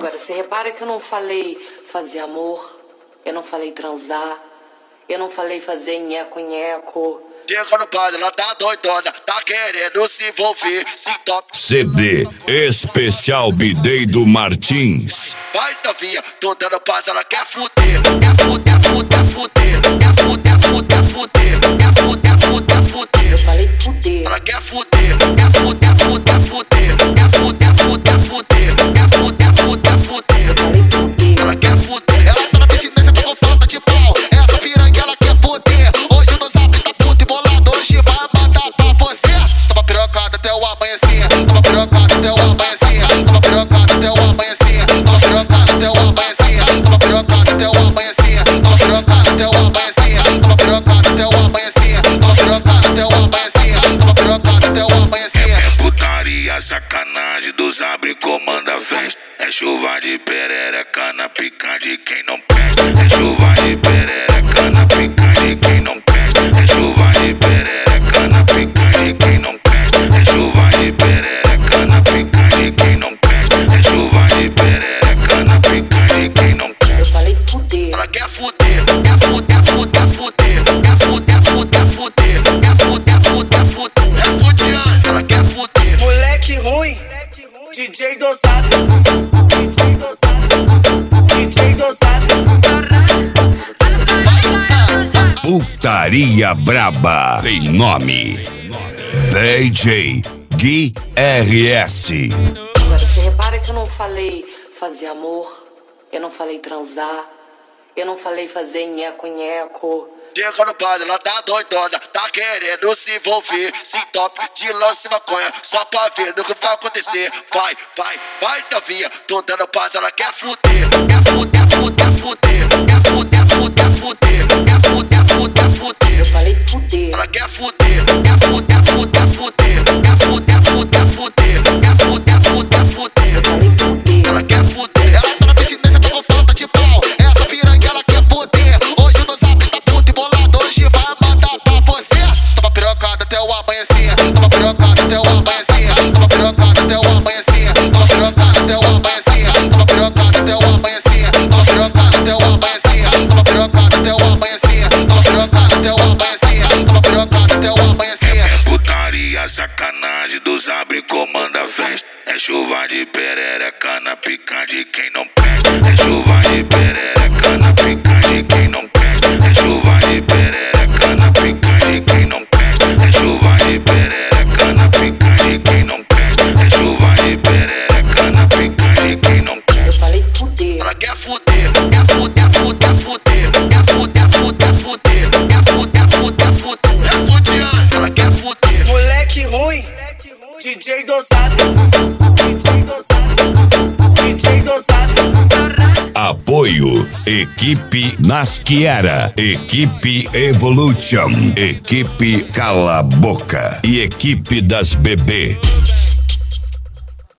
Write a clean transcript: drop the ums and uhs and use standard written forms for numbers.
Agora, você repara que eu não falei fazer amor, eu não falei transar, eu não falei fazer nheco-nheco. Chega no padre, ela tá doidona, tá querendo se envolver, se top. CD Especial Bideido Martins. Vai novinha, tô dando padre, ela quer fuder, quer fuder, fuder, fuder, quer fuder, fuder, fuder, quer fuder, fuder, fuder. Eu falei fuder. Ela quer fuder, quer fuder, fuder, fuder, quer fuder, fuder, fuder, quer fuder, fuder, fuder. Eu falei fuder. Ela quer fuder, ela tá na piscina, cê tá com falta de pau. Essa piranha ela quer fuder. Hoje no zap tá puto e bolado, hoje vai mandar pra você. Toma pirocada até o amanhecer, toma pirocada até o amanhecer, toma pirocada até o amanhecer, toma pirocada até o amanhecer, toma pirocada até o amanhecer, toma pirocada até o amanhecer, toma pirocada até o amanhecer, toma pirocada até o amanhecer, toma pirocada até o amanhecer. É putaria, sacanagem dos abre comanda festa. É chuva de perereca na pica de quem não presta. É chuva de perereca na pica de quem não presta. É chuva de perereca na pica de quem não presta. É chuva de perereca na pica de quem não presta. É chuva de perereca na pica de quem não presta. Eu falei fuder. Ela quer fuder, quer fuder, fuder, fuder, quer fuder, fuder, fuder, quer fuder, fuder, fuder. É fudiante, ela quer fuder. Moleque ruim, DJ dosado, DJ dosado, DJ dosado. Putaria Braba tem nome: DJ Gui RS. Agora, você repara que eu não falei fazer amor, eu não falei transar, eu não falei fazer nheco-nheco. Chega no padre, ela tá doidona, tá querendo se envolver, se top de lance maconha, só pra ver o que vai acontecer. Vai, vai, vai novinha, tô dando padre, ela quer fuder, quer fuder, fuder, fuder, quer fuder, fuder, fuder, quer fuder, fuder, fuder. Eu falei fuder. Ela quer fuder, quer fuder, fuder, fuder, quer fuder, fuder, fuder, quer fuder, fuder, fuder. Eu falei fuder. Ela quer fuder, ela tá na piscina, cê tá com falta de pau. Essa piranha ela quer fuder. Hoje no zap tá puto e bolado, hoje vai mandar pra você. Toma pirocada até o amanhecer, toma pirocada até o amanhecer, toma pirocada até o amanhecer, toma pirocada até o amanhecer, toma pirocada até o amanhecer, toma pirocada até o amanhecer, toma pirocada até o amanhecer, toma pirocada até o amanhecer, toma pirocada até o amanhecer. É putaria, sacanagem dos abre comanda festa. É chuva de perereca na pica de quem não presta. É chuva de perereca na pica de quem não presta. É chuva de perereca na pica de quem não presta. É chuva de perereca na pica de quem não presta. É chuva de perereca na pica de quem não presta. Eu falei fuder. Ela quer fuder, quer fuder, fuder, fuder, quer fuder, fuder, fuder, quer fuder, fuder, fuder. É fudiante, ela quer fuder. Moleque ruim, DJ dosado, DJ dosado, DJ dosado. Apoio: Equipe Nasquiera, Equipe Evolution, Equipe Cala Boca e Equipe das Bebê.